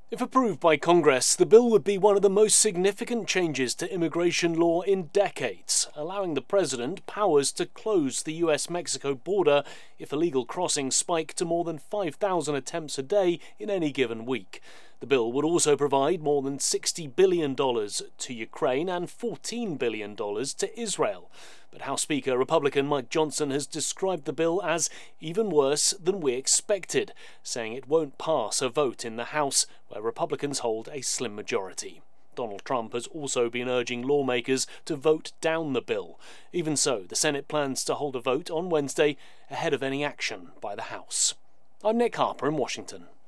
If approved by Congress, the bill would be one of the most significant changes to immigration law in decades, allowing the president powers to close the US-Mexico border if illegal crossings spike to more than 5,000 attempts a day in any given week. The bill would also provide more than $60 billion to Ukraine and $14 billion to Israel. But House Speaker Republican Mike Johnson has described the bill as even worse than we expected, saying it won't pass a vote in the House, where Republicans hold a slim majority. Donald Trump has also been urging lawmakers to vote down the bill. Even so, the Senate plans to hold a vote on Wednesday ahead of any action by the House. I'm Nick Harper in Washington.